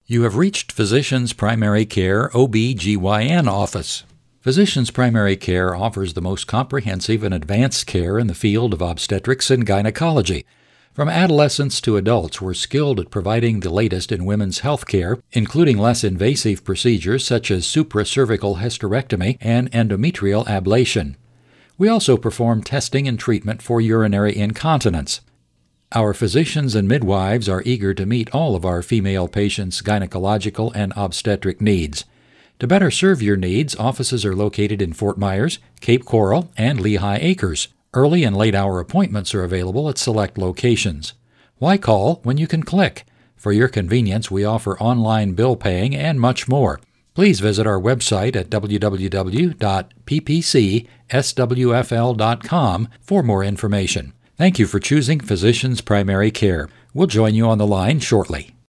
You have reached Physicians Primary Care OB/GYN office. Physicians Primary Care offers the most comprehensive and advanced care in the field of obstetrics and gynecology. From adolescents to adults, we're skilled at providing the latest in women's health care, including less invasive procedures such as supracervical hysterectomy and endometrial ablation. We also perform testing and treatment for urinary incontinence. Our physicians and midwives are eager to meet all of our female patients' gynecological and obstetric needs. To better serve your needs, offices are located in Fort Myers, Cape Coral, and Lehigh Acres. Early and late-hour appointments are available at select locations. Why call when you can click? For your convenience, we offer online bill paying and much more. Please visit our website at www.ppcswfl.com for more information. Thank you for choosing Physicians Primary Care. We'll join you on the line shortly.